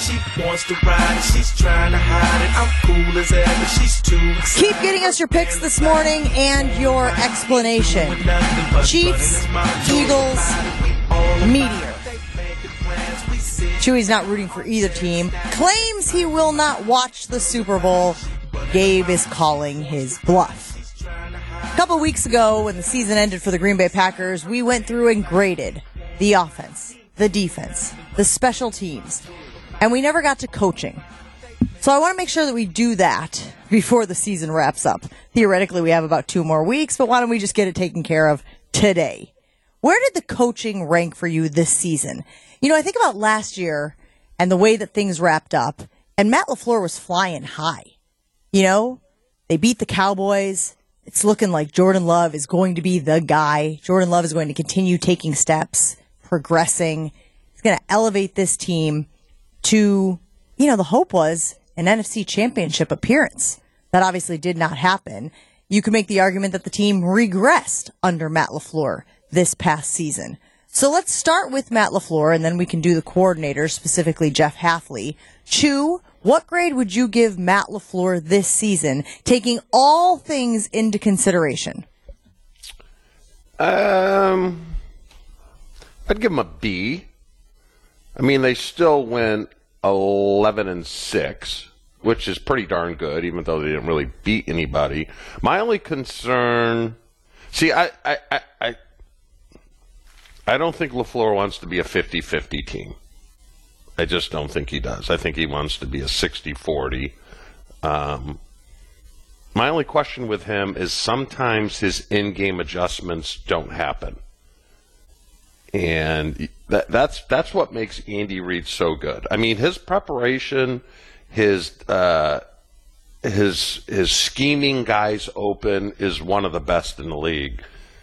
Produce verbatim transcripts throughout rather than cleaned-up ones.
She wants to ride it, she's trying to hide it. I'm cool as ever, she's too excited. Keep getting us your picks this morning and your explanation. Chiefs, Eagles, Meteor. Chewy's not rooting for either team. Claims he will not watch the Super Bowl. Gabe is calling his bluff. A couple weeks ago, when the season ended for the Green Bay Packers, we went through and graded the offense, the defense, the special teams, and we never got to coaching. So I want to make sure that we do that before the season wraps up. Theoretically, we have about two more weeks, but why don't we just get it taken care of today? Where did the coaching rank for you this season? You know, I think about last year and the way that things wrapped up, and Matt LaFleur was flying high. You know, they beat the Cowboys. It's looking like Jordan Love is going to be the guy. Jordan Love is going to continue taking steps, progressing. He's going to elevate this team to, you know, the hope was an N F C Championship appearance. That obviously did not happen. You could make the argument that the team regressed under Matt LaFleur this past season. So let's start with Matt LaFleur, and then we can do the coordinator, specifically Jeff Hafley. Chew, what grade would you give Matt LaFleur this season, taking all things into consideration? Um, I'd give him a B. I mean, they still went eleven and six, which is pretty darn good, even though they didn't really beat anybody. My only concern, see, I, I, I, I, I don't think LaFleur wants to be a fifty-fifty team. I just don't think he does. I think he wants to be a sixty forty. Um, my only question with him is sometimes his in-game adjustments don't happen. And that, that's that's what makes Andy Reid so good. I mean, his preparation, his uh, his his scheming guys open is one of the best in the league.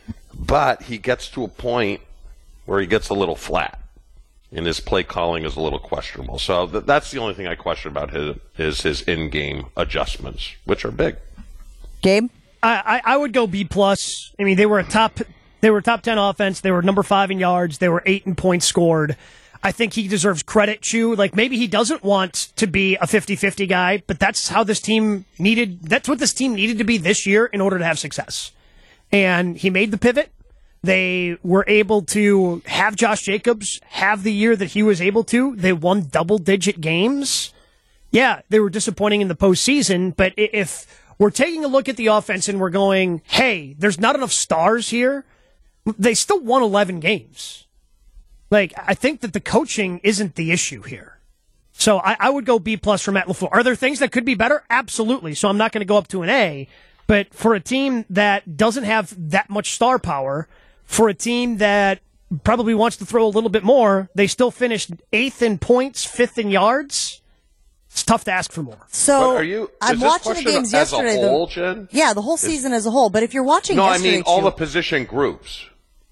But he gets to a point where he gets a little flat. And his play calling is a little questionable. So th- that's the only thing I question about his is his in-game adjustments, which are big. Gabe? I, I, I would go B plus. I mean, they were a top they were a top ten offense. They were number five in yards. They were eight in points scored. I think he deserves credit, Chew. Like, maybe he doesn't want to be a fifty-fifty guy, but that's how this team needed, that's what this team needed to be this year in order to have success. And he made the pivot. They were able to have Josh Jacobs have the year that he was able to. They won double-digit games. Yeah, they were disappointing in the postseason, but if we're taking a look at the offense and we're going, hey, there's not enough stars here, they still won eleven games. Like, I think that the coaching isn't the issue here. So I, I would go B plus for Matt LaFleur. Are there things that could be better? Absolutely. So I'm not going to go up to an A. But for a team that doesn't have that much star power, for a team that probably wants to throw a little bit more, they still finished eighth in points, fifth in yards. It's tough to ask for more. So are you, I'm watching the games as yesterday. A whole, the, Jen? Yeah, the whole season as a whole. But if you're watching no, yesterday, I mean all Chew, the position groups.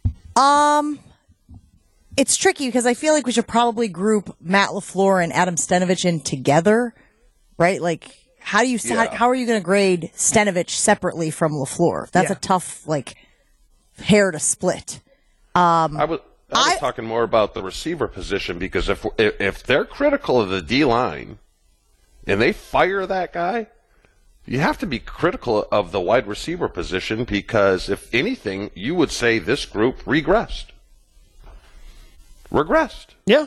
Um, it's tricky because I feel like we should probably group Matt LaFleur and Adam Stenavich in together, right? Like, how do you Yeah. how, how are you going to grade Stenavich separately from LaFleur? That's Yeah. a tough like hair to split. Um, I was, I was I- talking more about the receiver position because if if, if they're critical of the D line and they fire that guy, you have to be critical of the wide receiver position because if anything, you would say this group regressed. Regressed. Yeah.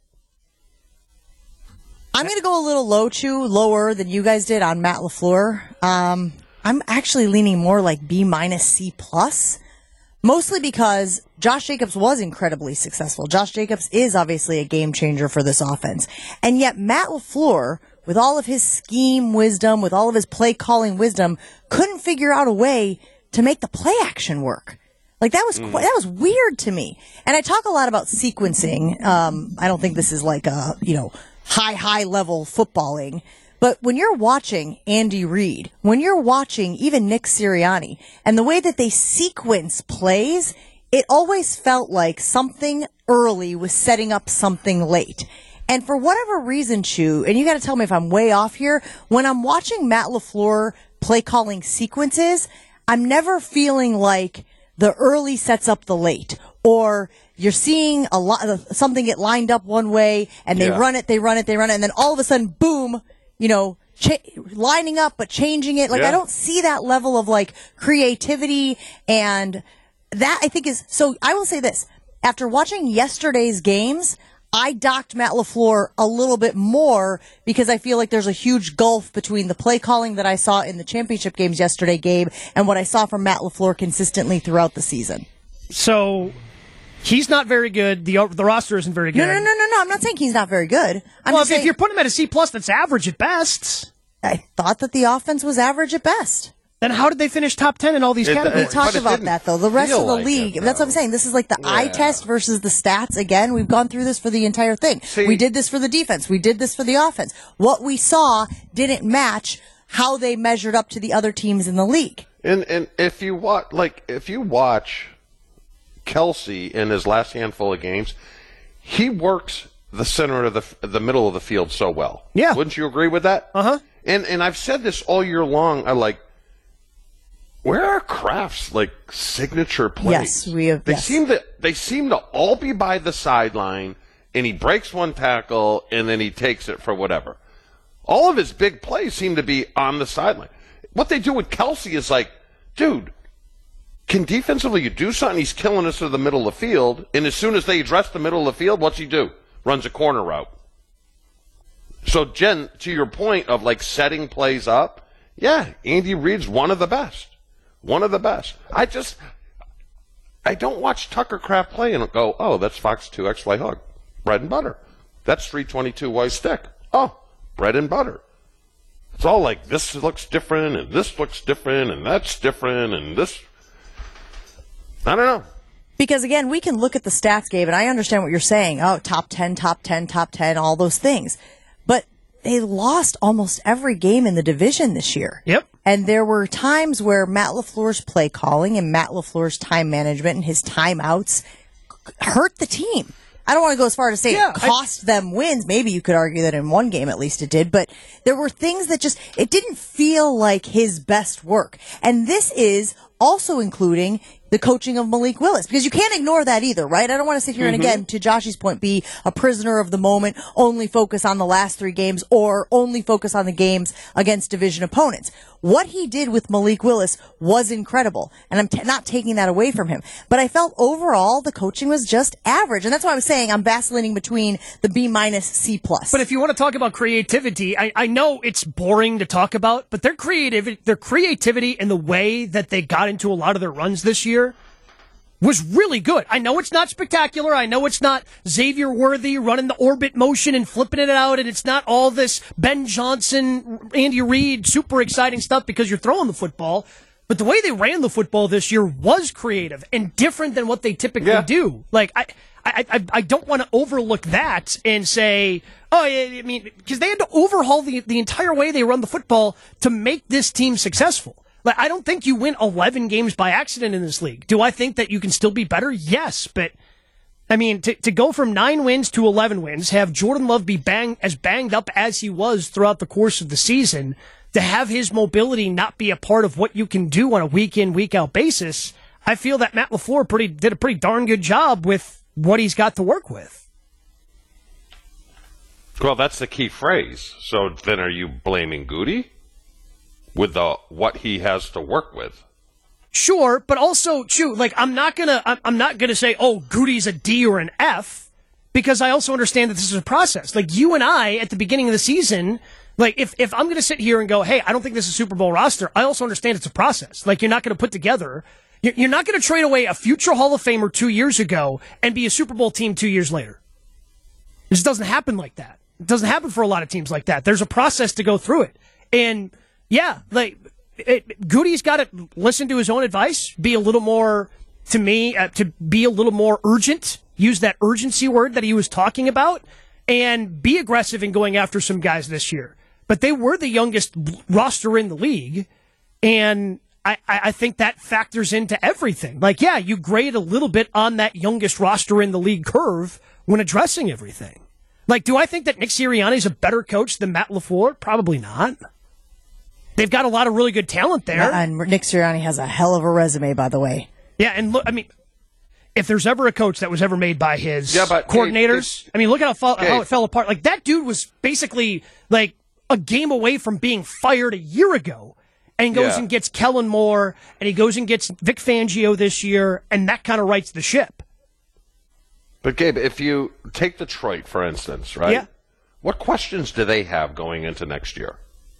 I'm going to go a little low, Chew, lower than you guys did on Matt LaFleur. Um, I'm actually leaning more like B minus C plus. Mostly because Josh Jacobs was incredibly successful. Josh Jacobs is obviously a game changer for this offense. And yet Matt LaFleur, with all of his scheme wisdom, with all of his play calling wisdom, couldn't figure out a way to make the play action work. Like that was, qu- that was weird to me. And I talk a lot about sequencing. Um, I don't think this is like a, you know, high, high level footballing. But when you're watching Andy Reid, when you're watching even Nick Sirianni, and the way that they sequence plays, it always felt like something early was setting up something late. And for whatever reason, Chew, and you got to tell me if I'm way off here, when I'm watching Matt LaFleur play calling sequences, I'm never feeling like the early sets up the late, or you're seeing a lot of something get lined up one way, and they Yeah. run it, they run it, they run it, and then all of a sudden, boom, you know, cha- lining up but changing it. Like Yeah. I don't see that level of like creativity, and that I think is so. I will say this: after watching yesterday's games, I docked Matt LaFleur a little bit more because I feel like there's a huge gulf between the play calling that I saw in the championship games yesterday, Gabe, and what I saw from Matt LaFleur consistently throughout the season. So he's not very good. The the roster isn't very good. No, no, no, no, no. I'm not saying he's not very good. I'm well, just if, saying, if you're putting him at a C plus, that's average at best. I thought that the offense was average at best. Then how did they finish top ten in all these It- categories? We talked But it about didn't that, though. The rest feel of the like league, it, that's what I'm though. saying. This is like the eye Yeah. test versus the stats. Again, we've gone through this for the entire thing. See- we did this for the defense. We did this for the offense. What we saw didn't match how they measured up to the other teams in the league. And and if you watch, like, if you watch Kelsey in his last handful of games, he works the center of the the middle of the field so well. Yeah. Wouldn't you agree with that? Uh huh. And and I've said this all year long. I like, where are Kraft's like signature plays? Yes, we have- They yes. seem to they seem to all be by the sideline, and he breaks one tackle, and then he takes it for whatever. All of his big plays seem to be on the sideline. What they do with Kelsey is like, dude, can defensively you do something? He's killing us to the middle of the field, and as soon as they address the middle of the field, what's he do? Runs a corner route. So, Jen, to your point of like setting plays up, yeah, Andy Reid's one of the best. One of the best. I just, I don't watch Tucker Kraft play and go, oh, that's Fox two X fly hug. Bread and butter. That's three twenty-two Y stick. Oh, bread and butter. It's all like, this looks different, and this looks different, and that's different, and this. I don't know. Because again, we can look at the stats, Gabe, and I understand what you're saying. Oh, top ten, top ten, top ten, all those things. But they lost almost every game in the division this year. Yep. And there were times where Matt LaFleur's play calling and Matt LaFleur's time management and his timeouts hurt the team. I don't want to go as far to say Yeah, it cost them wins. Maybe you could argue that in one game at least it did, but there were things that just, it didn't feel like his best work. And this is also including the coaching of Malik Willis, because you can't ignore that either, right? I don't want to sit here and again, to Josh's point, be a prisoner of the moment, only focus on the last three games or only focus on the games against division opponents. What he did with Malik Willis was incredible, and I'm t- not taking that away from him. But I felt overall the coaching was just average, and that's why I was saying I'm vacillating between the B minus C plus. But if you want to talk about creativity, I, I know it's boring to talk about, but their creativity, their creativity and the way that they got into a lot of their runs this year was really good. I know it's not spectacular. I know it's not Xavier Worthy running the orbit motion and flipping it out, and it's not all this Ben Johnson, Andy Reid, super exciting stuff because you're throwing the football. But the way they ran the football this year was creative and different than what they typically Yeah. do. Like, I, I, I, I don't want to overlook that and say, oh, yeah, I mean, because they had to overhaul the, the entire way they run the football to make this team successful. Like, I don't think you win eleven games by accident in this league. Do I think that you can still be better? Yes, but I mean, to, to go from nine wins to eleven wins, have Jordan Love be bang, as banged up as he was throughout the course of the season, to have his mobility not be a part of what you can do on a week in, week out basis, I feel that Matt LaFleur pretty, did a pretty darn good job with what he's got to work with. Well, that's the key phrase. So then are you blaming Goody with the what he has to work with? Sure, but also, shoot, like, I'm not gonna, I'm I'm not gonna say, oh, Goody's a D or an F, because I also understand that this is a process. Like, you and I, at the beginning of the season, like, if, if I'm gonna sit here and go, hey, I don't think this is a Super Bowl roster, I also understand it's a process. Like, you're not gonna put together, you're, you're not gonna trade away a future Hall of Famer two years ago and be a Super Bowl team two years later. This doesn't happen like that. It doesn't happen for a lot of teams like that. There's a process to go through it. And, yeah, like, It, Goody's got to listen to his own advice, be a little more, to me, uh, to be a little more urgent, use that urgency word that he was talking about, and be aggressive in going after some guys this year. But they were the youngest roster in the league, and I, I think that factors into everything. Like, yeah, you grade a little bit on that youngest roster in the league curve when addressing everything. Like, do I think that Nick Sirianni's a better coach than Matt LaFleur? Probably not. They've got a lot of really good talent there. And Nick Sirianni has a hell of a resume, by the way. Yeah, and look, I mean, if there's ever a coach that was ever made by his yeah, but, coordinators, hey, I mean, look at how, fa- hey. how it fell apart. Like, that dude was basically, like, a game away from being fired a year ago. And he goes yeah. and gets Kellen Moore, and he goes and gets Vic Fangio this year, and that kind of rights the ship. But, Gabe, if you take Detroit, for instance, right? Yeah. What questions do they have going into next year?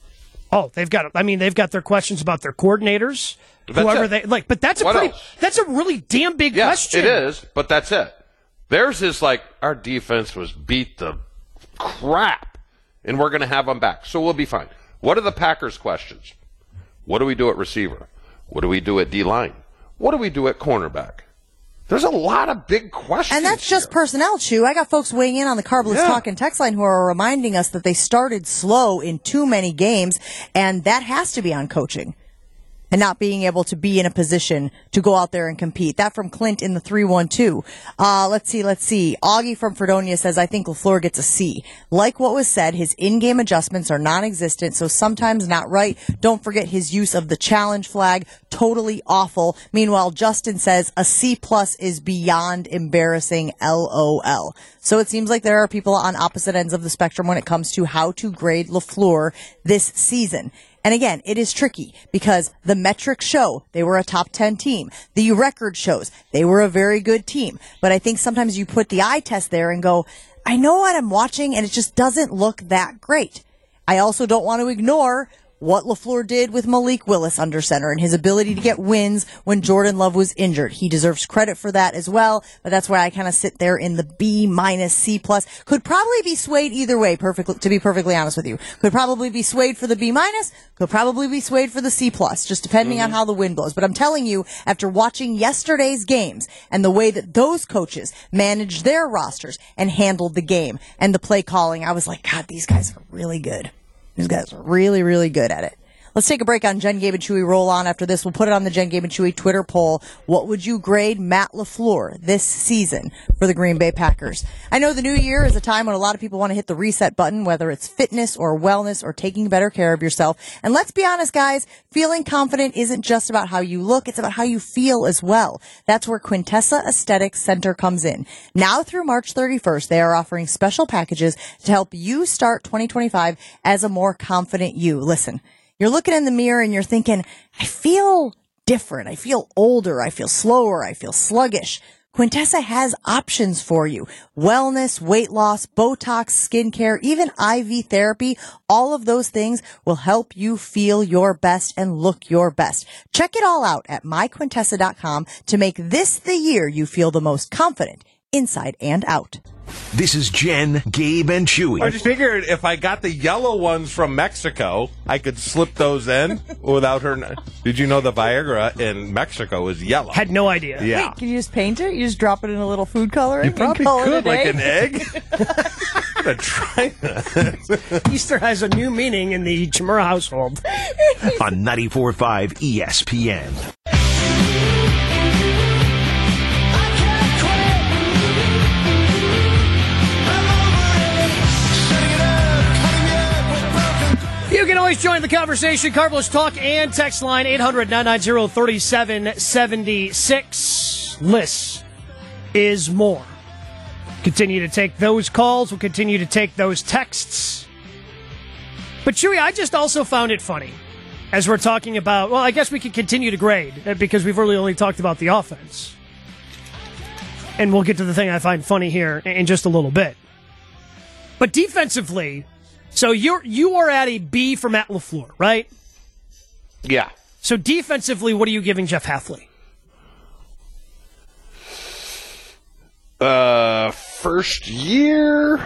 Oh, they've got, I mean, they've got their questions about their coordinators, That's whoever it. they, like, but that's a What pretty, else? that's a really damn big Yeah, question. it is, but that's it. Theirs is like, our defense was beat the crap, and we're going to have them back, so we'll be fine. What are the Packers' questions? What do we do at receiver? What do we do at D-line? What do we do at cornerback? There's a lot of big questions. And that's just here. personnel, Chew. I got folks weighing in on the Carbless Yeah. Talk and text line who are reminding us that they started slow in too many games, and that has to be on coaching and not being able to be in a position to go out there and compete. That from Clint in the three one two. Uh, let's see, let's see. Augie from Fredonia says, I think LaFleur gets a C. Like what was said, his in-game adjustments are non-existent, so sometimes not right. Don't forget his use of the challenge flag. Totally awful. Meanwhile, Justin says, a C plus is beyond embarrassing, LOL. So it seems like there are people on opposite ends of the spectrum when it comes to how to grade LaFleur this season. And again, it is tricky because the metrics show they were a top ten team. The record shows they were a very good team. But I think sometimes you put the eye test there and go, I know what I'm watching and it just doesn't look that great. I also don't want to ignore what LaFleur did with Malik Willis under center and his ability to get wins when Jordan Love was injured. He deserves credit for that as well, but that's why I kind of sit there in the B minus C plus. Could probably be swayed either way, perfectly, to be perfectly honest with you. Could probably be swayed for the B minus, could probably be swayed for the C plus, just depending mm-hmm. on how the wind blows. But I'm telling you, after watching yesterday's games and the way that those coaches managed their rosters and handled the game and the play calling, I was like, God, these guys are really good. These guys are really, really good at it. Let's take a break on Jen, Gabe, and Chewy. Roll on after this. We'll put it on the Jen, Gabe, and Chewy Twitter poll. What would you grade Matt LaFleur this season for the Green Bay Packers? I know the new year is a time when a lot of people want to hit the reset button, whether it's fitness or wellness or taking better care of yourself. And let's be honest, guys, feeling confident isn't just about how you look. It's about how you feel as well. That's where Quintessa Aesthetics Center comes in. Now through March thirty-first, they are offering special packages to help you start twenty twenty-five as a more confident you. Listen. You're looking in the mirror and you're thinking, I feel different. I feel older. I feel slower. I feel sluggish. Quintessa has options for you. Wellness, weight loss, Botox, skincare, even I V therapy. All of those things will help you feel your best and look your best. Check it all out at my quintessa dot com to make this the year you feel the most confident inside and out. This is Jen, Gabe, and Chewy. I just figured if I got the yellow ones from Mexico, I could slip those in without her. Kn- Did you know the Viagra in Mexico is yellow? Had no idea. Yeah. Wait, can you just paint it? You just drop it in a little food coloring? You probably and call it could, a like day? an egg. I'm gonna try that. Easter has a new meaning in the Chimera household. On ninety-four point five E S P N. You can always join the conversation. Carbless Talk and text line eight hundred, nine nine zero, three seven seven six. Less is more. Continue to take those calls. We'll continue to take those texts. But Chewy, I just also found it funny as we're talking about, well, I guess we could continue to grade because we've really only talked about the offense. And we'll get to the thing I find funny here in just a little bit. But defensively, so you're you are at a B for Matt LaFleur, right? Yeah. So defensively, what are you giving Jeff Hafley? Uh, first year,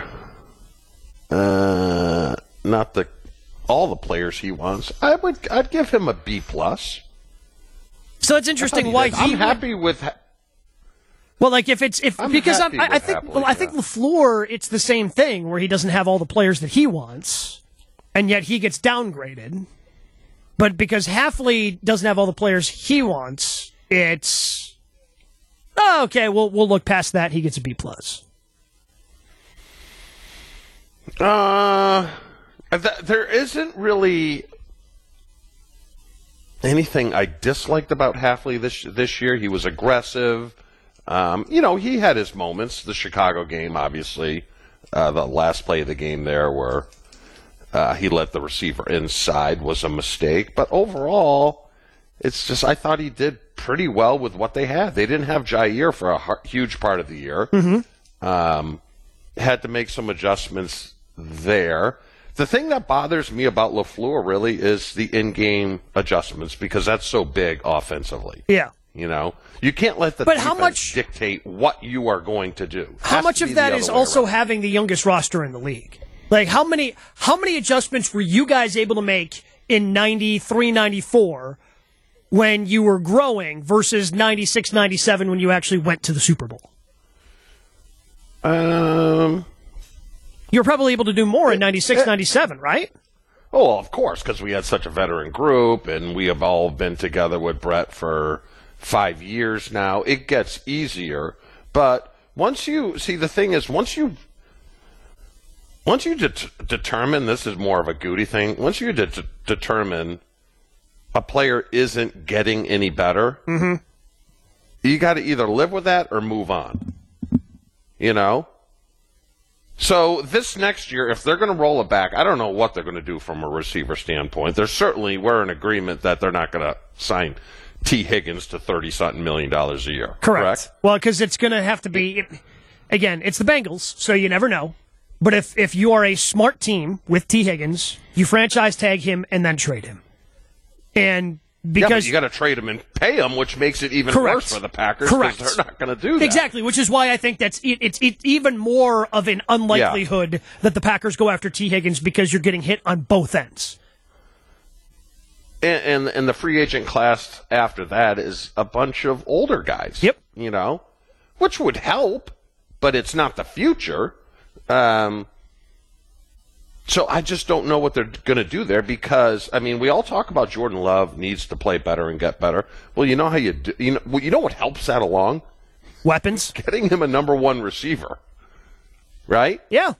uh, not the all the players he wants. I would I'd give him a B plus. So it's interesting why did. he I'm would- happy with. Ha- Well, like if it's if I'm because I'm, happy I, I with think Hafley, well, I think yeah. LaFleur, it's the same thing where he doesn't have all the players that he wants, and yet he gets downgraded. But because Hafley doesn't have all the players he wants, it's oh, okay. We'll we'll look past that. He gets a B plus. Uh, th- there isn't really anything I disliked about Hafley this this year. He was aggressive. Um, you know, he had his moments. The Chicago game, obviously, uh, the last play of the game there where uh, he let the receiver inside was a mistake. But overall, it's just I thought he did pretty well with what they had. They didn't have Jair for a hu- huge part of the year. Mm-hmm. Um, had to make some adjustments there. The thing that bothers me about LaFleur really is the in-game adjustments because that's so big offensively. Yeah. You know, you can't let the But defense how much- dictate what you are going to do. How Has much to of be that the is other way also around. having the youngest roster in the league? Like, how many how many adjustments were you guys able to make in ninety-three, ninety-four when you were growing versus ninety-six, ninety-seven when you actually went to the Super Bowl? Um. You're probably able to do more in ninety-six, ninety-seven, right? Oh, of course, because we had such a veteran group, and we have all been together with Brett for five years now. It gets easier, but once you see, the thing is, once you once you det- determine this is more of a Goody thing. Once you de- determine a player isn't getting any better, mm-hmm. you got to either live with that or move on. You know. So this next year, if they're going to roll it back, I don't know what they're going to do from a receiver standpoint. There's certainly, we're in agreement that they're not going to sign T. Higgins to thirty-something million dollars a year. Correct. Correct? Well, because it's going to have to be, again, it's the Bengals, so you never know. But if, if you are a smart team with T. Higgins, you franchise tag him and then trade him. And because yeah, but you got to trade him and pay him, which makes it even Correct. worse for the Packers. Correct. Because they're not going to do that. Exactly, which is why I think that's it, it's it, even more of an unlikelihood yeah. that the Packers go after T. Higgins because you're getting hit on both ends. And, and and the free agent class after that is a bunch of older guys. Yep. You know, which would help, but it's not the future. Um, so I just don't know what they're going to do there because, I mean, we all talk about Jordan Love needs to play better and get better. Well, you know how you do, you know, well, you know what helps that along? Weapons. Getting him a number one receiver. Right? Yeah.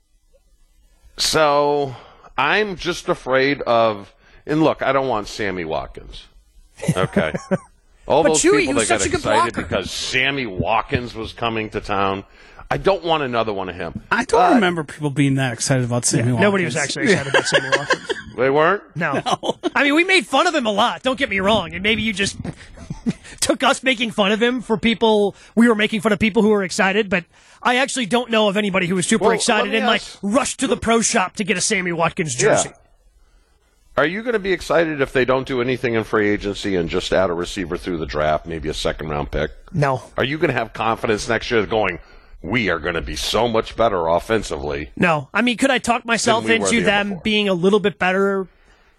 So I'm just afraid of, and look, I don't want Sammy Watkins. Okay. All But those Chewy, people he was that got such a good excited blocker. because Sammy Watkins was coming to town. I don't want another one of him. I don't Uh, remember people being that excited about Sammy Watkins. Nobody was actually excited about Sammy Watkins. They weren't? No. I mean, we made fun of him a lot. Don't get me wrong. And maybe you just took us making fun of him for people. We were making fun of people who were excited, but I actually don't know of anybody who was super Well, excited let me and like ask- rushed to the pro shop to get a Sammy Watkins jersey. Yeah. Are you going to be excited if they don't do anything in free agency and just add a receiver through the draft, maybe a second round pick? No. Are you going to have confidence next year going, we are going to be so much better offensively? No. I mean, could I talk myself Than we were into the year them before. being a little bit better?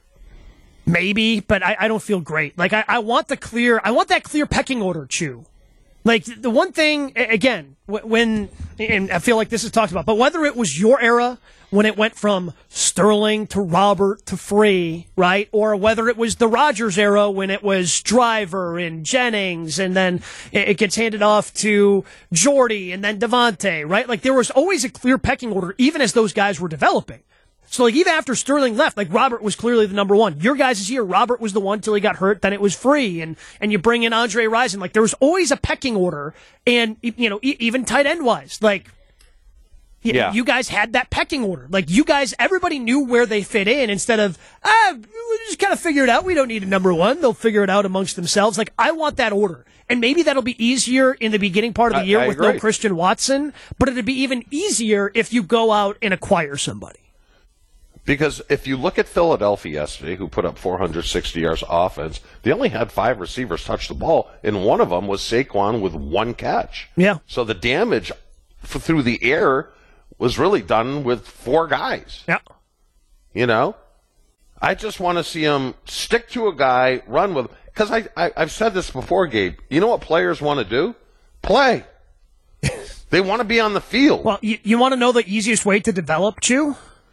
Maybe, but I, I don't feel great. Like, I, I want the clear, I want that clear pecking order, Chew. Like, the one thing, a- again, wh- when, and I feel like this is talked about, but whether it was your era, when it went from Sterling to Robert to Free, right? Or whether it was the Rodgers era when it was Driver and Jennings and then it, it gets handed off to Jordy and then Devontae, right? Like, there was always a clear pecking order, even as those guys were developing. So, like, even after Sterling left, like, Robert was clearly the number one. Your guys' year, Robert was the one till he got hurt, then it was Free, and, and you bring in Andre Rison. Like, there was always a pecking order, and, you know, e- even tight end-wise, like, y- Yeah. you guys had that pecking order. Like, you guys, everybody knew where they fit in instead of, ah, we just kind of figure it out. We don't need a number one. They'll figure it out amongst themselves. Like, I want that order. And maybe that'll be easier in the beginning part of the I- year I with no agree. Christian Watson, but it'd be even easier if you go out and acquire somebody. Because if you look at Philadelphia yesterday, who put up four hundred sixty yards offense, they only had five receivers touch the ball, and one of them was Saquon with one catch. Yeah. So the damage f- through the air was really done with four guys. Yeah. You know? I just want to see him stick to a guy, run with him. Because I, I, I've said this before, Gabe. You know what players want to do? Play. They want to be on the field. Well, you, you want to know the easiest way to develop, Chew?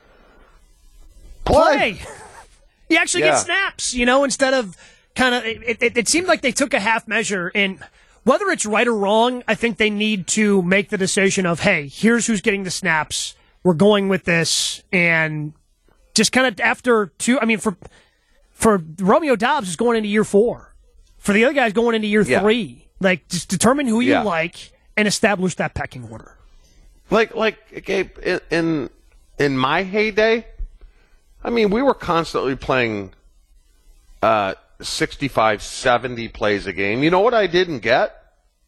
Play. Play. You actually Yeah. get snaps, you know, instead of kind of. It, it, it seemed like they took a half measure, and whether it's right or wrong, I think they need to make the decision of, hey, here's who's getting the snaps. We're going with this, and just kind of after two. I mean, for for Romeo Dobbs is going into year four. For the other guys, going into year Yeah. three. Like, just determine who you Yeah. like and establish that pecking order. Like, like, Gabe, in, in in my heyday, I mean, we were constantly playing uh, sixty-five, seventy plays a game. You know what I didn't get?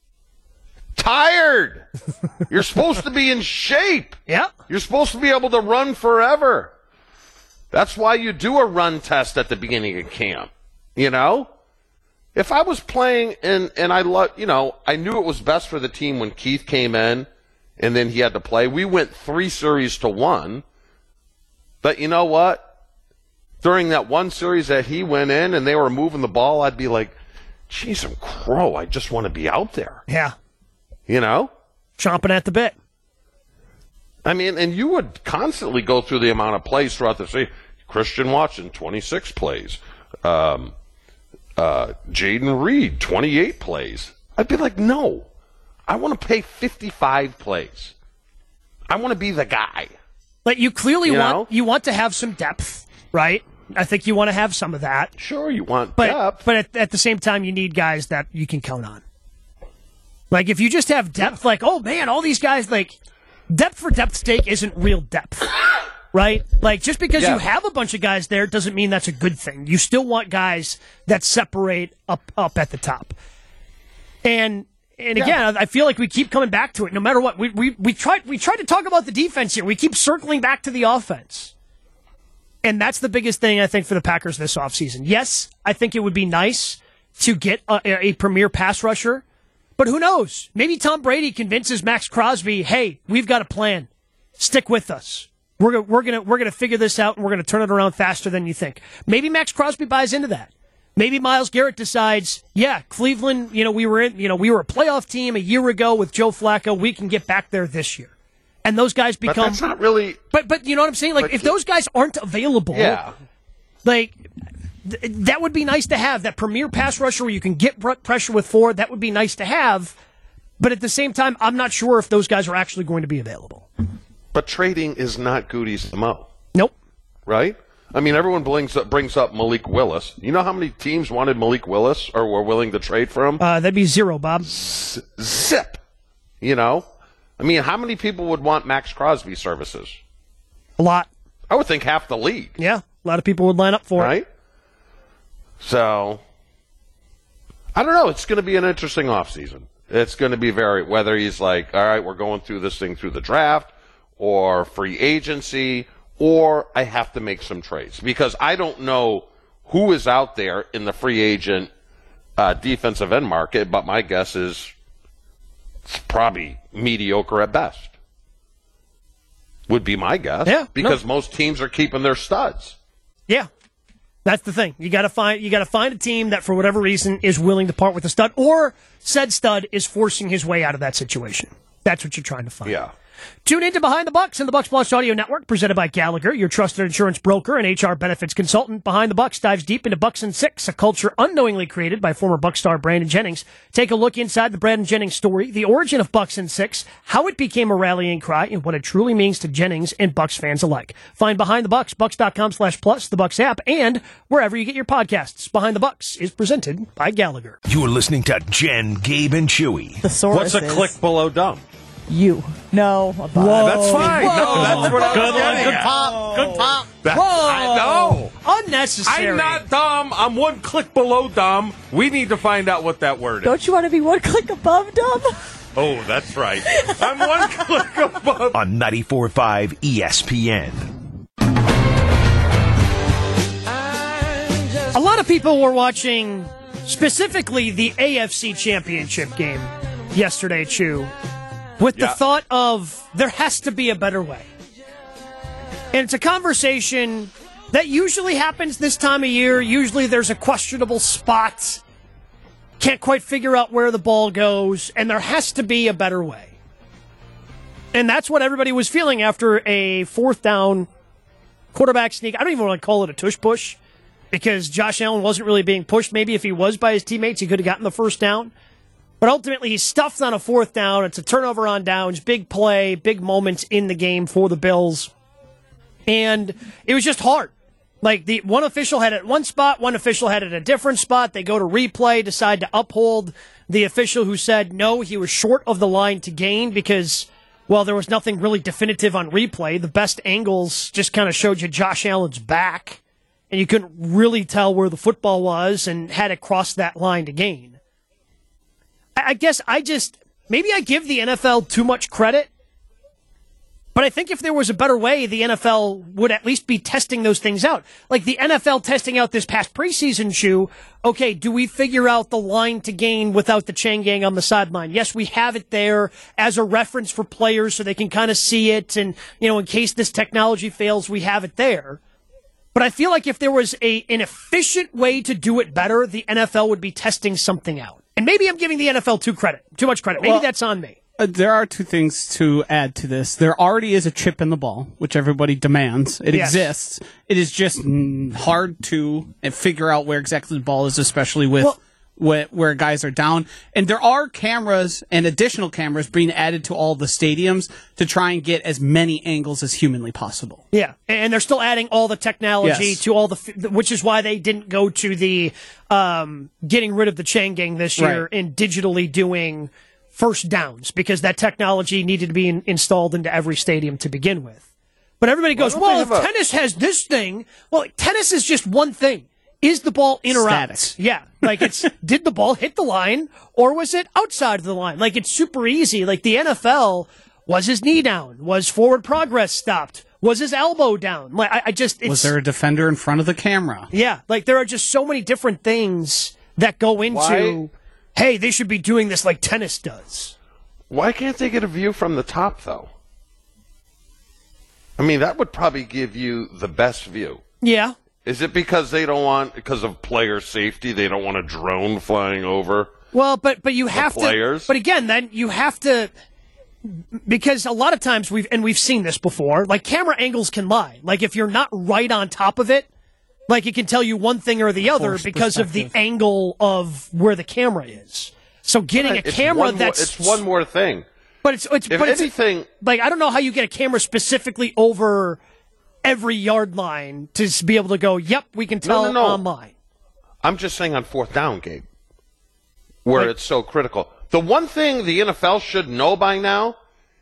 Tired. You're supposed to be in shape. Yeah. You're supposed to be able to run forever. That's why you do a run test at the beginning of camp. You know? If I was playing and, and I lo- you know, I knew it was best for the team when Keith came in and then he had to play. We went three series to one. But you know what? During that one series that he went in and they were moving the ball, I'd be like, geez, I'm crow. I just want to be out there. Yeah. You know? Chomping at the bit. I mean, and you would constantly go through the amount of plays throughout the season. Christian Watson, twenty-six plays. Um, uh, Jaden Reed, twenty-eight plays. I'd be like, no. I want to pay fifty-five plays. I want to be the guy. Like, you clearly You want know? you want to have some depth, right? I think you want to have some of that. Sure, you want But depth. but at, at the same time, you need guys that you can count on. Like, if you just have depth, like, oh, man, all these guys, like, depth for depth's sake isn't real depth, right? Like, just because Yeah. you have a bunch of guys there doesn't mean that's a good thing. You still want guys that separate up up at the top. And and again, I feel like we keep coming back to it no matter what. We we we tried we tried to talk about the defense here. We keep circling back to the offense. And that's the biggest thing, I think, for the Packers this offseason. Yes, I think it would be nice to get a, a premier pass rusher. But who knows? Maybe Tom Brady convinces Max Crosby, "Hey, we've got a plan. Stick with us. We're go- we're gonna we're gonna figure this out, and we're gonna turn it around faster than you think." Maybe Max Crosby buys into that. Maybe Myles Garrett decides, "Yeah, Cleveland. You know, we were in. You know, we were a playoff team a year ago with Joe Flacco. We can get back there this year." And those guys become. But that's not really. But but you know what I'm saying? Like, But if he- those guys aren't available, Yeah. like. Th- that would be nice to have, that premier pass rusher where you can get pr- pressure with four. That would be nice to have. But at the same time, I'm not sure if those guys are actually going to be available. But trading is not Goody's M O, Nope. right? I mean, everyone brings up, brings up Malik Willis. You know how many teams wanted Malik Willis or were willing to trade for him? Uh, that'd be zero, Bob. Zip. You know? I mean, how many people would want Max Crosby services? A lot. I would think half the league, Yeah, a lot of people would line up for it. right? So, I don't know. It's going to be an interesting offseason. It's going to be very, whether he's like, all right, we're going through this thing through the draft or free agency, or I have to make some trades. Because I don't know who is out there in the free agent uh, defensive end market, but my guess is it's probably mediocre at best. Would be my guess. Yeah, Because no. most teams are keeping their studs. Yeah. That's the thing. You got to find you got to find a team that, for whatever reason, is willing to part with a stud, or said stud is forcing his way out of that situation. That's what you're trying to find. Yeah. Tune into Behind the Bucks and the Bucks Plus Audio Network, presented by Gallagher, your trusted insurance broker and H R benefits consultant. Behind the Bucks dives deep into Bucks and Six, a culture unknowingly created by former Bucs star Brandon Jennings. Take a look inside the Brandon Jennings story, the origin of Bucks and Six, how it became a rallying cry, and what it truly means to Jennings and Bucks fans alike. Find Behind the Bucks, Bucks.com slash plus, the Bucks app, and wherever you get your podcasts. Behind the Bucks is presented by Gallagher. You're listening to Jen, Gabe, and Chewy. Thesaurus What's a is click below dumb? You. No. Bob. That's fine. No, that's what I was Good one. getting Good at. pop. Good pop. That- Whoa. I know. Unnecessary. I'm not dumb. I'm one click below dumb. We need to find out what that word is. Don't you want to be one click above dumb? Oh, that's right. I'm one click above. On ninety-four point five E S P N. A lot of people were watching specifically the A F C Championship game yesterday, Chew, with Yeah. the thought of there has to be a better way. And it's a conversation that usually happens this time of year. Usually there's a questionable spot. Can't quite figure out where the ball goes, and there has to be a better way. And that's what everybody was feeling after a fourth down quarterback sneak. I don't even want to call it a tush push, because Josh Allen wasn't really being pushed. Maybe if he was by his teammates, he could have gotten the first down. But ultimately, he's stuffed on a fourth down. It's a turnover on downs, big play, big moments in the game for the Bills. And it was just hard. Like, the one official had it at one spot, one official had it at a different spot. They go to replay, decide to uphold the official who said, no, he was short of the line to gain because, well, there was nothing really definitive on replay. The best angles just kind of showed you Josh Allen's back, and you couldn't really tell where the football was and had it cross that line to gain. I guess I just, maybe I give the N F L too much credit, but I think if there was a better way, the N F L would at least be testing those things out. Like the N F L testing out this past preseason shoe, okay, do we figure out the line to gain without the chain gang on the sideline? Yes, we have it there as a reference for players so they can kind of see it, and, you know, in case this technology fails, we have it there. But I feel like if there was a an efficient way to do it better, the N F L would be testing something out. And maybe I'm giving the N F L too credit, too much credit. Maybe Well, that's on me. Uh, there are two things to add to this. There already is a chip in the ball, which everybody demands. It Yes. exists. It is just mm, hard to uh, figure out where exactly the ball is, especially with Well- where, where guys are down. And there are cameras and additional cameras being added to all the stadiums to try and get as many angles as humanly possible. Yeah, and they're still adding all the technology Yes. to all the, which is why they didn't go to the um, getting rid of the chain gang this year Right. and digitally doing first downs, because that technology needed to be in, installed into every stadium to begin with. But everybody goes, don't well, they if have a- tennis has this thing, well, tennis is just one thing. Is the ball in or out? Static. Yeah, like it's, did the ball hit the line or was it outside of the line? Like it's super easy. Like the N F L, was his knee down? Was forward progress stopped? Was his elbow down? Like I, I just, it's, Was there a defender in front of the camera? yeah, like there are just so many different things that go into, Why- hey, they should be doing this like tennis does. Why can't they get a view from the top, though? I mean, that would probably give you the best view. Yeah. Is it because they don't want, because of player safety, they don't want a drone flying over? Well, but but you have players? to. But again, then you have to, because a lot of times we've and we've seen this before. Like camera angles can lie. Like if you're not right on top of it, like it can tell you one thing or the other Forced because of the perspective. angle of where the camera is. So getting a It's camera one more- that's it's one more thing. But it's it's If but it's, anything, like I don't know how you get a camera specifically over every yard line to s- be able to go, yep, we can tell no, no. online. I'm just saying on fourth down, Gabe, where Like- it's so critical. The one thing the N F L should know by now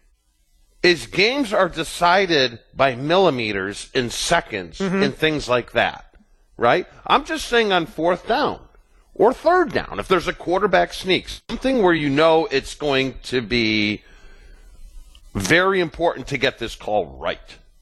is games are decided by millimeters in seconds Mm-hmm. and things like that, right? I'm just saying on fourth down or third down, if there's a quarterback sneak, something where you know it's going to be very important to get this call right.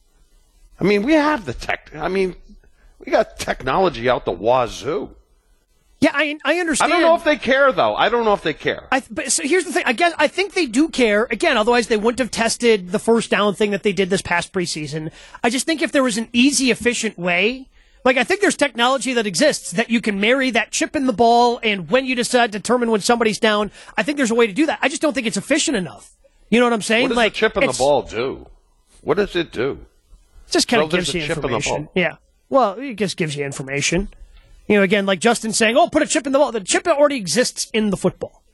I mean, we have the tech. I mean, we got technology out the wazoo. Yeah, I I I understand. don't know if they care, though. I don't know if they care. I, but so here's the thing. I guess I think they do care. Again, otherwise they wouldn't have tested the first down thing that they did this past preseason. I just think if there was an easy, efficient way, like I think there's technology that exists that you can marry that chip in the ball, and when you decide to determine when somebody's down, I think there's a way to do that. I just don't think it's efficient enough. You know what I'm saying? What does like the chip in the it's- ball do? What does it do? Just kind Well, of there's gives a you chip in the information. ball. Yeah. Well, it just gives you information. You know, again, like Justin saying, "Oh, put a chip in the ball." The chip already exists in the football.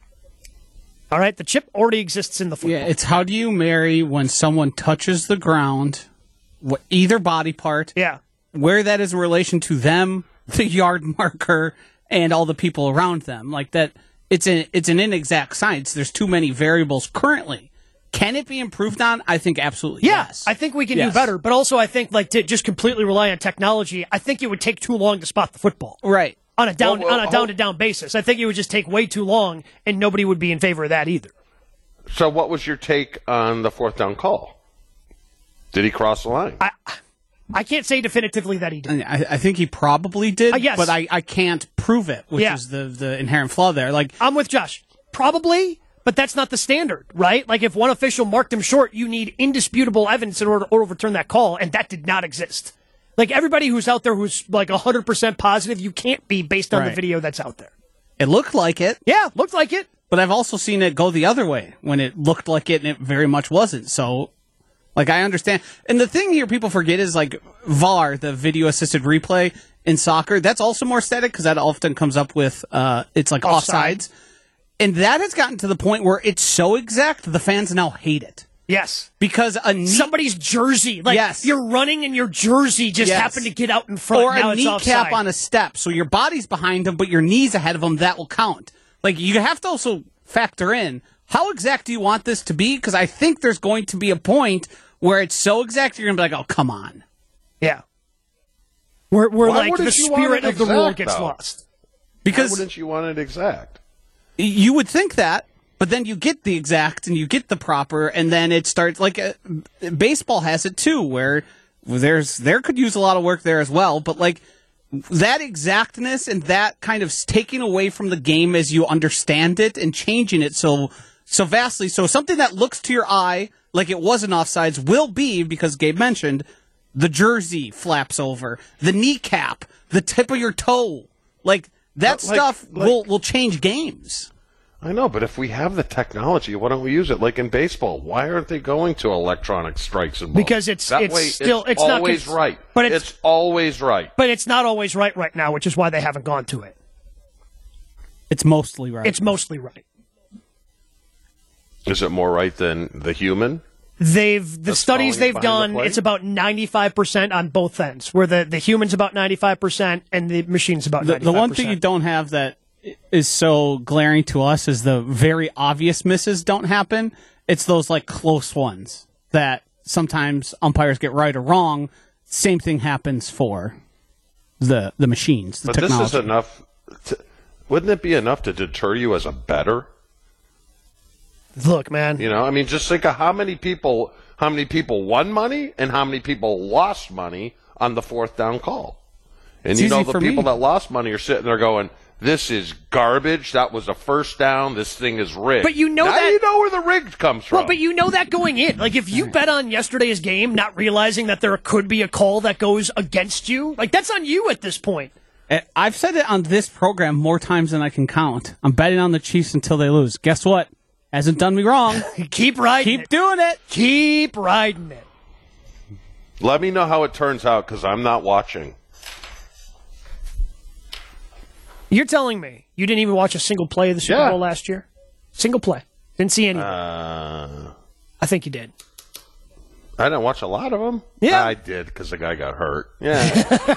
All right, the chip already exists in the football. Yeah, it's how do you marry when someone touches the ground, wh- either body part, yeah. where that is in relation to them, the yard marker, and all the people around them. Like that, it's an it's an inexact science. There's too many variables currently. Can it be improved on? I think absolutely Yeah, yes. I think we can Yes. do better. But also, I think like to just completely rely on technology, I think it would take too long to spot the football Right. on a down Well, well, on a down to down basis. I think it would just take way too long, and nobody would be in favor of that either. So, what was your take on the fourth down call? Did he cross the line? I I can't say definitively that he did. I, I think he probably did, Uh, yes. but I, I can't prove it, which Yeah. is the, the inherent flaw there. Like I'm with Josh. Probably, but that's not the standard, right? Like if one official marked him short, you need indisputable evidence in order to overturn that call, and that did not exist. Like everybody who's out there who's like one hundred percent positive, you can't be based on the Right. video that's out there. it looked like it, Yeah, looked like it. but I've also seen it go the other way when it looked like it and it very much wasn't. So, like, I understand. And the thing here people forget is, like, V A R, the video assisted replay in soccer, that's also more static because that often comes up with, uh, it's like Offside. offsides. And that has gotten to the point where it's so exact, the fans now hate it. Yes. Because a knee, somebody's jersey, like Yes. you're running and your jersey just Yes. happened to get out in front. or now a it's kneecap offside. on a step, so your body's behind him, but your knee's ahead of him. That will count. Like you have to also factor in how exact do you want this to be? Because I think there's going to be a point where it's so exact you're going to be like, oh, come on. Yeah. We're, we're Why like wouldn't the you want spirit it of the rule exact, gets though? lost. Why Because wouldn't you want it exact? you would think that, but then you get the exact and you get the proper, and then it starts like uh, baseball has it too, where there's there could use a lot of work there as well. But like that exactness and that kind of taking away from the game as you understand it and changing it so so vastly, so something that looks to your eye like it wasn't offsides will be, because Gabe mentioned, the jersey flaps over, the kneecap, the tip of your toe, like that But, like- stuff like- will will change games. I know, but if we have the technology, why don't we use it? Like in baseball, why aren't they going to electronic strikes and balls? Because it's- that it's way, still- it's, it's not always cons- right. but it's- it's always right. But it's not always right right now, which is why they haven't gone to it. It's mostly right. It's mostly right. Is it more right than the human? They've the That's studies falling they've behind the done. plate? It's about ninety-five percent on both ends, where the, the human's about ninety-five percent and the machine's about the, ninety-five percent. the one thing you don't have that is so glaring to us is the very obvious misses don't happen. It's those like close ones that sometimes umpires get right or wrong. Same thing happens for the the machines. The But technology. this is enough. To, wouldn't it be enough to deter you as a bettor? Look, man. You know, I mean, just think of how many people, how many people won money and how many people lost money on the fourth down call. And It's you know, easy the for people me. that lost money are sitting there going, "This is garbage. That was a first down. This thing is rigged." But you know now that- you know where the rigged comes from. Well, but you know that going in. Like, if you bet on yesterday's game, not realizing that there could be a call that goes against you, like, that's on you at this point. Eh, I've said it on this program more times than I can count. I'm betting on the Chiefs until they lose. Guess what? Hasn't done me wrong. Keep riding Keep it. doing it. Keep riding it. Let me know how it turns out because I'm not watching. You're telling me you didn't even watch a single play of the Super Yeah. Bowl last year? Single play. Didn't see any. Uh, I think you did. I didn't watch a lot of them. Yeah. I did because the guy got hurt. Yeah.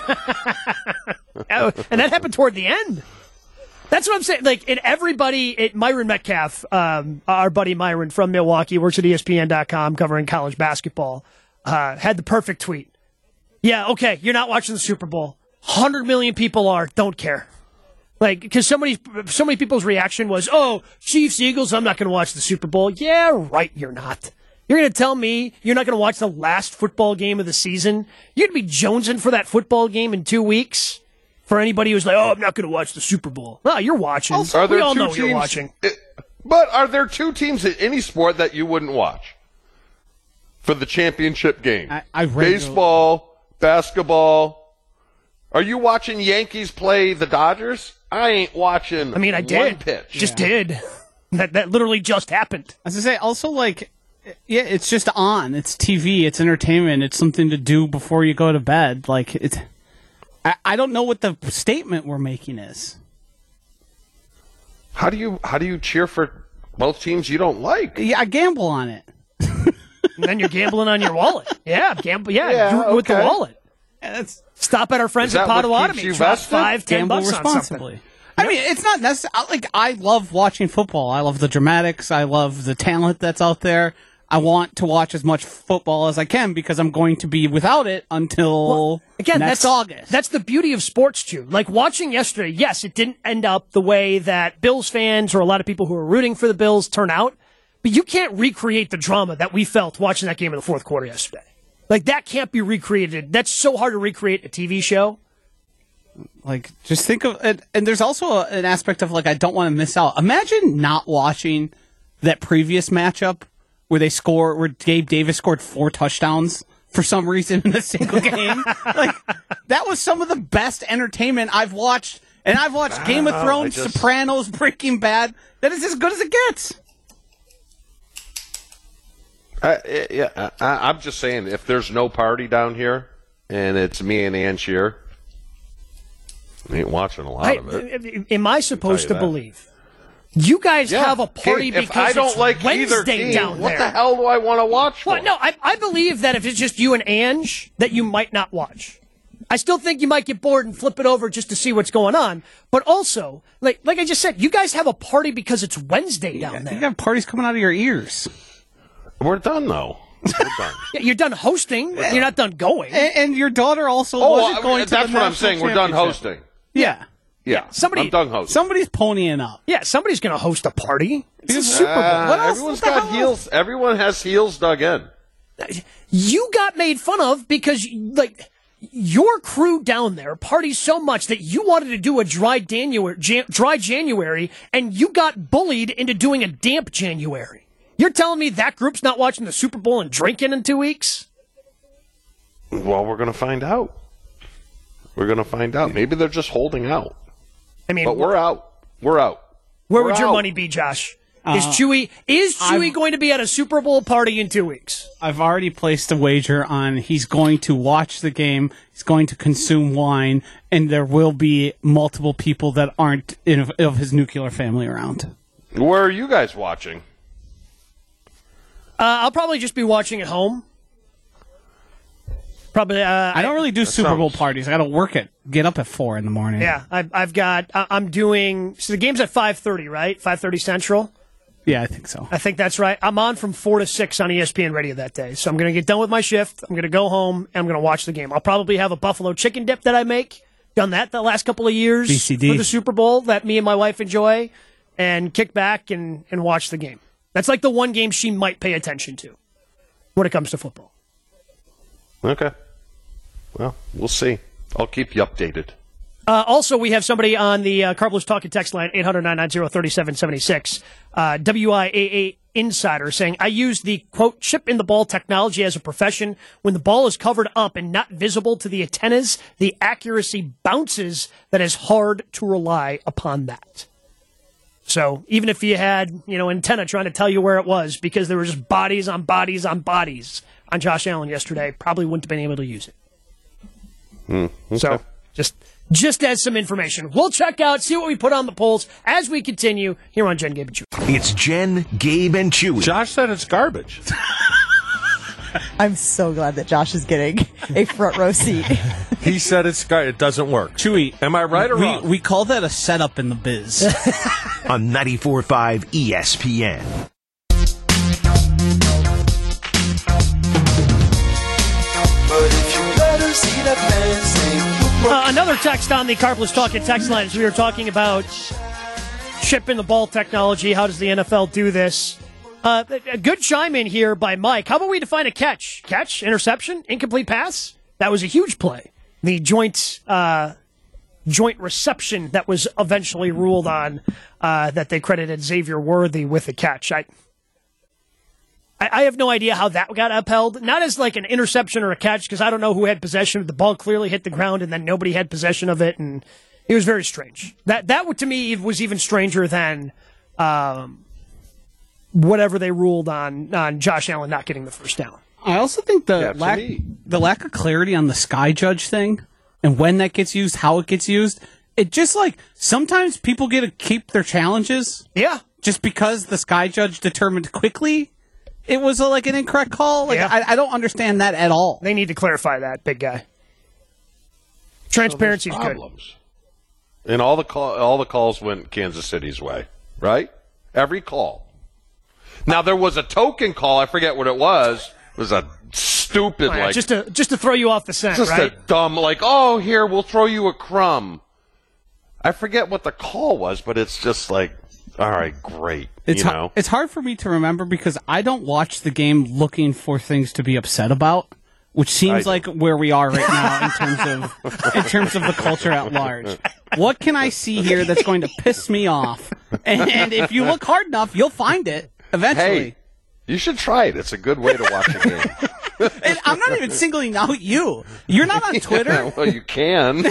Oh, and that happened toward the end. That's what I'm saying. Like, and everybody, it, Myron Metcalf, um, our buddy Myron from Milwaukee, works at E S P N dot com covering college basketball, uh, had the perfect tweet. Yeah, okay, you're not watching the Super Bowl. one hundred million people are. Don't care. Like, because so many, so many people's reaction was, oh, Chiefs, Eagles, I'm not going to watch the Super Bowl. Yeah, right, you're not. You're going to tell me you're not going to watch the last football game of the season? You're going to be jonesing for that football game in two weeks? For anybody who's like, oh, I'm not going to watch the Super Bowl. No, you're watching. Are there we all two know teams, you're watching. it- but are there two teams in any sport that you wouldn't watch for the championship game? I- I regularly- Baseball, basketball. Are you watching Yankees play the Dodgers? I ain't watching. I mean, I one did. pitch. Just did. That that literally just happened. As I say, also like, yeah, it's just on. It's T V. It's entertainment. It's something to do before you go to bed. Like it's. I, I don't know what the statement we're making is. How do you how do you cheer for both teams you don't like? Yeah, I gamble on it. And then you're gambling on your wallet. Yeah, gamble. Yeah, Yeah, do- with the okay. wallet. And that's Stop at our friends Is at that what Potawatomi. keeps you Drop vested? five, ten gamble bucks responsibly. on something. I mean, it's not necessary. Like I love watching football. I love the dramatics. I love the talent that's out there. I want to watch as much football as I can because I'm going to be without it until Well, again, next that's August. That's the beauty of sports, too. Like watching yesterday, yes, it didn't end up the way that Bills fans or a lot of people who are rooting for the Bills turn out, but you can't recreate the drama that we felt watching that game in the fourth quarter yesterday. Like that can't be recreated. That's so hard to recreate a T V show. Like, just think of it. And there's also a, an aspect of, like, I don't want to miss out. Imagine not watching that previous matchup where they score, where Gabe Davis scored four touchdowns for some reason in a single game. Like, that was some of the best entertainment I've watched. And I've watched Game of know, Thrones, I just- Sopranos, Breaking Bad. That is as good as it gets. Uh, yeah, I, I- I'm just saying, if there's no party down here and it's me and Ann Shear, I ain't watching a lot I, of it. am I supposed to tell you that. believe You guys Yeah. have a party Gabe, if because I don't it's like Wednesday either team, down what there. the hell do I want to watch for? Well, no, I, I believe that if it's just you and Ange, that you might not watch. I still think you might get bored and flip it over just to see what's going on. But also, like like I just said, you guys have a party because it's Wednesday down there. You got parties coming out of your ears. We're done, though. We're done. Yeah, you're done hosting. You're not done going. And, and your daughter also oh, wasn't I- going to that's the what I'm national saying. We're done championship. hosting. Yeah. Yeah, somebody- I'm done hosting. Somebody's ponying up. Yeah, somebody's going to host a party. It's a Super Bowl. Uh, What else? everyone's What the got hell heels. Everyone has heels dug in. You got made fun of because, like, your crew down there partied so much that you wanted to do a dry January, Jan- dry January, and you got bullied into doing a damp January. You're telling me that group's not watching the Super Bowl and drinking in two weeks? Well, we're going to find out. We're going to find out. Maybe they're just holding out. I mean, But we're out. We're out. where we're would your out. money be, Josh? Is Uh, Chewy is Chewy I've- going to be at a Super Bowl party in two weeks? I've already placed a wager on he's going to watch the game, he's going to consume wine, and there will be multiple people that aren't in, of his nuclear family around. Where are you guys watching? Uh, I'll probably just be watching at home. Probably. Uh, I don't really do Super Bowl sounds- parties. I got to work at get up at four in the morning. Yeah, I've, I've got. I- I'm doing. So the game's at five thirty, right? Five thirty Central. yeah, I think so. I think that's right. I'm on from four to six on E S P N Radio that day. So I'm going to get done with my shift. I'm going to go home and I'm going to watch the game. I'll probably have a buffalo chicken dip that I make. Done that the last couple of years B C D. for the Super Bowl that me and my wife enjoy, and kick back and and watch the game. That's like the one game she might pay attention to when it comes to football. Okay. Well, we'll see. I'll keep you updated. Uh, also, we have somebody on the uh, Carblers Talking text line, eight hundred, nine nine zero, three seven seven six. Uh, W I A A Insider saying, I use the, quote, chip in the ball technology as a profession. When the ball is covered up and not visible to the antennas, the accuracy bounces. That is hard to rely upon that. So even if you had, you know, antenna trying to tell you where it was because there were just bodies on bodies on bodies on Josh Allen yesterday, probably wouldn't have been able to use it. Hmm, okay. So just just as some information. We'll check out, see what we put on the polls as we continue here on Jen, Gabe, and Chewy. It's Jen, Gabe, and Chewy. Josh said it's garbage. I'm so glad that Josh is getting a front row seat. He said it's gar- it doesn't work. Chewy, Am I right or we, wrong? we call that a setup in the biz. On ninety-four point five E S P N. Uh, another text on the Carpless Talking text line as we were talking about chip in the ball technology. How does the N F L do this? Uh, a good chime in here by Mike. How about we define a catch? Catch, interception, incomplete pass? That was a huge play. The joint uh, joint reception that was eventually ruled on uh, that they credited Xavier Worthy with the catch. I, I I have no idea how that got upheld. Not as like an interception or a catch, because I don't know who had possession. The ball clearly hit the ground, and then nobody had possession of it, and it was very strange. That that to me was even stranger than um, whatever they ruled on on Josh Allen not getting the first down. I also think the Yeah, to lack me. the lack of clarity on the sky judge thing and when that gets used, how it gets used. It just like sometimes people get to keep their challenges Yeah, just because the sky judge determined quickly it was a, like an incorrect call. Like Yeah. I, I don't understand that at all. they need to clarify that, big guy. Transparency is good. Problems. And all the call, all the calls went Kansas City's way, right? Every call. Now there was a token call. I forget what it was. It was a stupid, Oh, yeah, like just to just to throw you off the scent, just right? a dumb, like, oh, here we'll throw you a crumb. I forget what the call was, but it's just like, all right, great. It's you har- know, it's hard for me to remember because I don't watch the game looking for things to be upset about, which seems I like where we are right now in terms of in terms of the culture at large. What can I see here that's going to piss me off? And, and if you look hard enough, you'll find it eventually. hey, you should try it. It's a good way to watch a game. And I'm not even singling out you. You're not on Twitter. well, you can.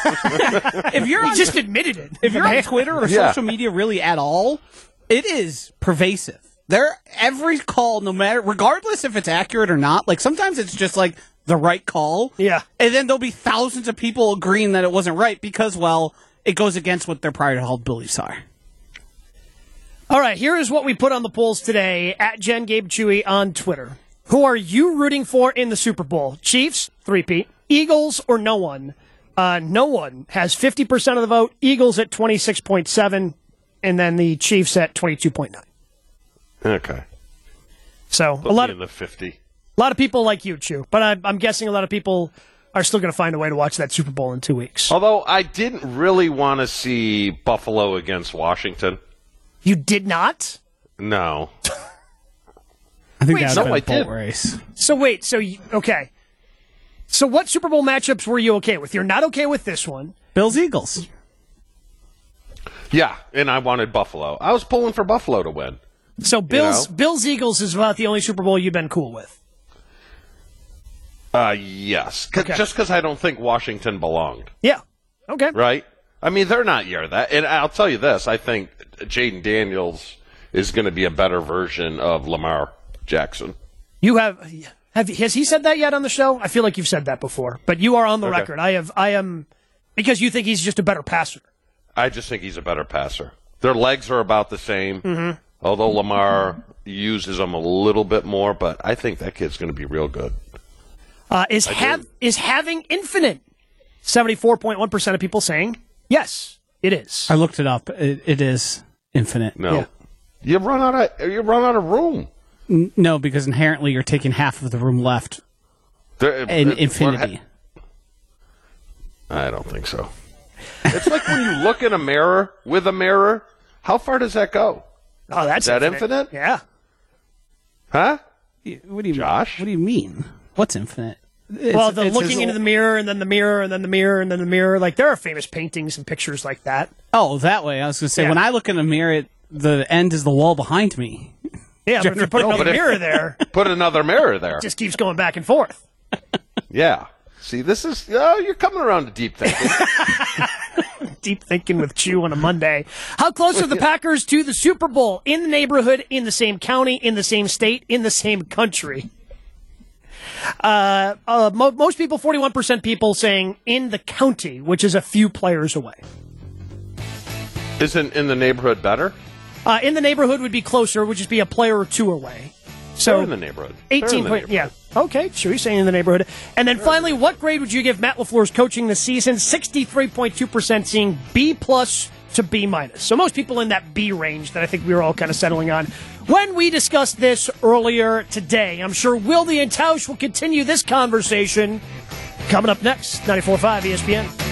If you're He on, just admitted it. if you're on Twitter or Yeah. social media really at all, it is pervasive. There, every call, no matter, regardless if it's accurate or not, like sometimes it's just like the right call. Yeah. And then there'll be thousands of people agreeing that it wasn't right because, well, it goes against what their prior held beliefs are. All right, here is what we put on the polls today at Jen Gabe Chewy on Twitter. Who are you rooting for in the Super Bowl? Chiefs, three-peat. Eagles or no one? Uh, no one has fifty percent of the vote. Eagles at twenty-six point seven, and then the Chiefs at twenty-two point nine. Okay. So Put a lot me of in the fifty. a lot of people like you, Chew, but I, I'm guessing a lot of people are still going to find a way to watch that Super Bowl in two weeks. Although I didn't really want to see Buffalo against Washington. You did not? No. I think Wait, that no, would I have been a did. boat race. So wait, so you, okay. So what Super Bowl matchups were you okay with? You're not okay with this one. Bills Eagles. Yeah, and I wanted Buffalo. I was pulling for Buffalo to win. So Bills know? Bills Eagles is about the only Super Bowl you've been cool with. Uh, yes. 'Cause- Okay. Just because I don't think Washington belonged, Yeah. Okay. right? I mean, they're not year that. And I'll tell you this, I think Jaden Daniels is going to be a better version of Lamar Jackson. You have have has he said that yet on the show? I feel like you've said that before, but you are on the Okay. record. I have I am because you think he's just a better passer. I just think he's a better passer. Their legs are about the same, Mm-hmm. although Lamar uses them a little bit more, but I think that kid's going to be real good. Uh, is have is having infinite? Seventy-four point one percent of people saying yes, it is. I looked it up. It, it is infinite. No. Yeah. You run out of you run out of room. N- No, because inherently you're taking half of the room left There- in it- infinity. I don't think so. It's like when you look in a mirror with a mirror. How far does that go? Oh, that's Is that infinite? Yeah. Huh? What do you Josh? What do you mean? What's infinite? It's- Well, the it's looking his- into the mirror and then the mirror and then the mirror and then the mirror. Like there are famous paintings and pictures like that. Oh, that way. I was going to say, Yeah. when I look in a mirror, it, the end is the wall behind me. Yeah, but if you put No, another but if- mirror there, it Put another mirror there. just keeps going back and forth. Yeah. See, this is oh, you're coming around to deep thinking. Deep thinking with Chew on a Monday. How close are the Packers to the Super Bowl? In the neighborhood, in the same county, in the same state, in the same country? Uh, uh, mo- most people, forty-one percent people saying in the county, which is a few players away. Isn't in the neighborhood better? Uh, in the neighborhood would be closer, would just be a player or two away. So They're in the neighborhood. They're in eighteen the point, yeah. neighborhood. Okay, sure, he's saying in the neighborhood. And then finally, what grade would you give Matt LaFleur's coaching this season? sixty-three point two percent seeing B plus to B minus. So most people in that B range that I think we were all kind of settling on. When we discussed this earlier today, I'm sure Wilde and Tausch will continue this conversation coming up next. ninety-four point five E S P N.